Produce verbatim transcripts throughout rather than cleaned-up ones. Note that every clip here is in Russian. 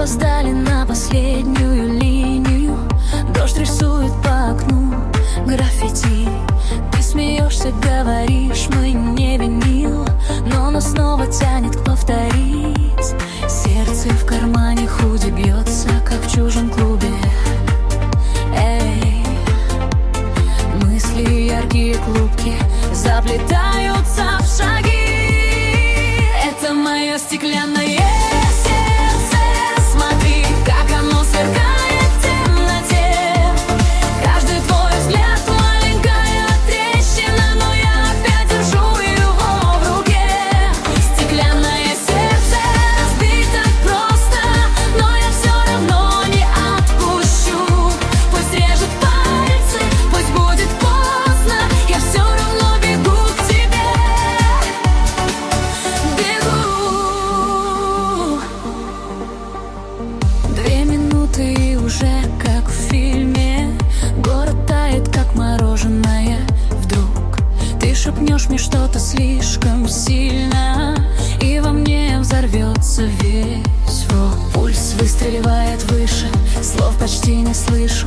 опоздали на последнюю линию. Дождь рисует по окну граффити. Ты смеешься, говоришь, мы не винил, но нас снова тянет к повторить. Сердце в кармане, худи бьется, как в чужом клубе. Эй, мысли яркие клубки заплетаются в шаги. Это мое стеклянное сердце, смотри, как оно сверкает в темноте. Каждый твой взгляд маленькая трещина, но я опять держу его в руке. Стеклянное сердце разбить так просто, но я все равно не отпущу. Пусть режет пальцы, пусть будет поздно, я все равно бегу к тебе. Бегу. Две минуты и уже как в фильме. Город тает, как мороженое. Вдруг ты шепнешь мне что-то слишком сильно, и во мне взорвется весь рок. Пульс выстреливает выше, слов почти не слышу.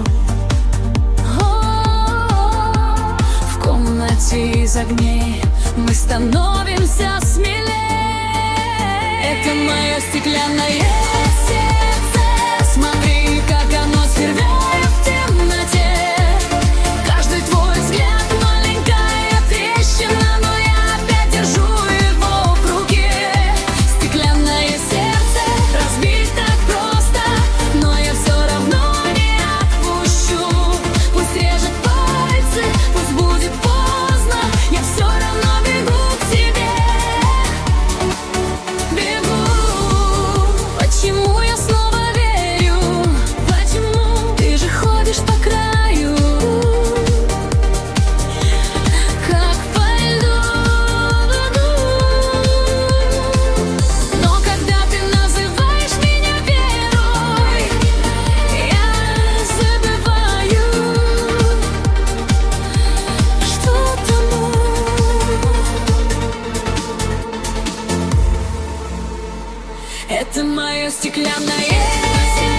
О, в комнате из огней мы становимся смелее. Это мое стеклянное сердце, смотри, как оно сверкает в темноте. Каждый твой взгляд маленькая трещина, но я опять держу его в руке. Стеклянное сердце разбить так просто, но я все равно не отпущу. Пусть режет пальцы, пусть будет поздно, я все равно бегу к тебе. Бегу. Почему я снова верю? Почему ты же ходишь по краю, как по льду? Но когда ты называешь меня верой, я забываю, что тону. Это мое стеклянное сердце.